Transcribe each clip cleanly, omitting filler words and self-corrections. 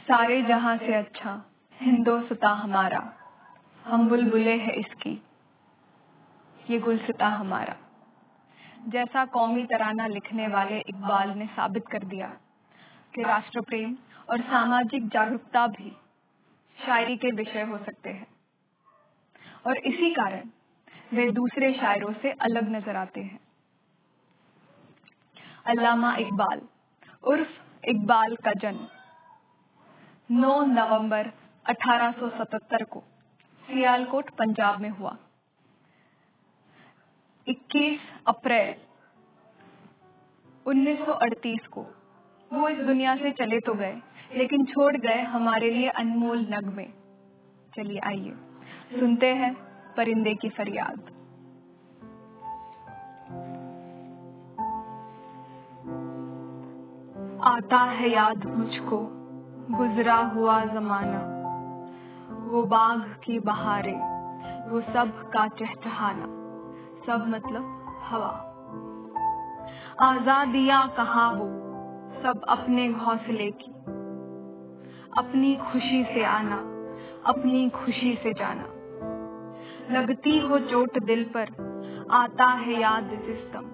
सारे जहां से अच्छा हिंदोस्तां हमारा, हम बुलबुले हैं इसकी, ये गुलसिता हमारा। जैसा कौमी तराना लिखने वाले इकबाल ने साबित कर दिया कि राष्ट्र प्रेम और सामाजिक जागरूकता भी शायरी के विषय हो सकते हैं, और इसी कारण वे दूसरे शायरों से अलग नजर आते हैं। अल्लामा इकबाल उर्फ इकबाल का जन्म 9 नवंबर 1877 को सियालकोट पंजाब में हुआ। 21 अप्रैल 1938 को वो इस दुनिया से चले तो गए, लेकिन छोड़ गए हमारे लिए अनमोल नगमे। चलिए आइए सुनते हैं परिंदे की फरियाद। आता है याद मुझको गुजरा हुआ जमाना, वो बाग की बहारें, वो सब का चहचहाना, सब मतलब हवा। आजादियां कहाँ वो सब अपने घोंसले की, अपनी खुशी से आना, अपनी खुशी से जाना। लगती हो चोट दिल पर, आता है याद जिस्म,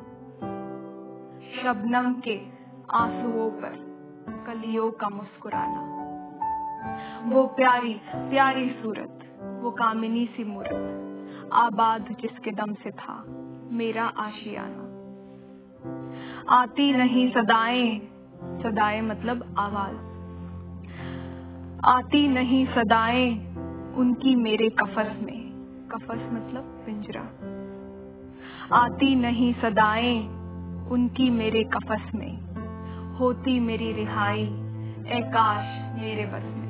शबनम के आंसुओं पर कलियों का मुस्कुराना। वो प्यारी प्यारी सूरत, वो कामिनी सी मूरत, आबाद जिसके दम से था मेरा आशियाना। आती नहीं सदाएं, सदाएं मतलब आवाज, आती नहीं सदाएं उनकी मेरे कफस में, कफस मतलब पिंजरा। आती नहीं सदाएं उनकी मेरे कफस में, होती मेरी रिहाई ए काश मेरे बस में।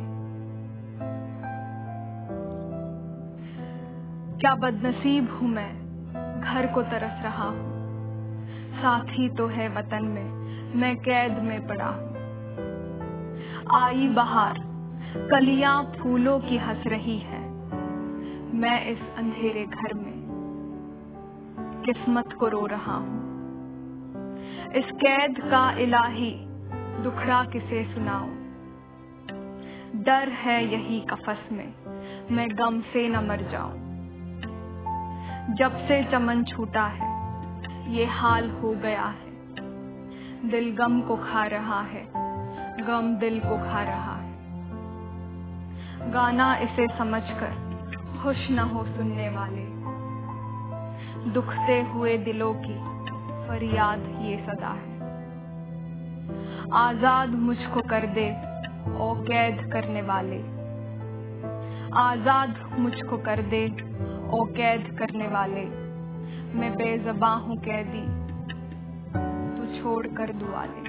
क्या बदनसीब हूँ मैं, घर को तरस रहा हूँ, साथी तो है वतन में, मैं कैद में पड़ा हूँ। आई बहार कलियां फूलों की हंस रही है, मैं इस अंधेरे घर में किस्मत को रो रहा हूँ। इस कैद का इलाही दुखड़ा किसे सुनाऊं, डर है यही कफस में मैं गम से न मर जाऊं। जब से चमन छूटा है ये हाल हो गया है, दिल गम को खा रहा है, गम दिल को खा रहा है। गाना इसे समझकर खुश न हो सुनने वाले, दुखते हुए दिलों की फरियाद ये सदा है। आजाद मुझको कर दे ओ कैद करने वाले, आजाद मुझको कर दे ओ कैद करने वाले। मैं बेज़बां हूँ कैदी, तू छोड़ कर दुआ ले।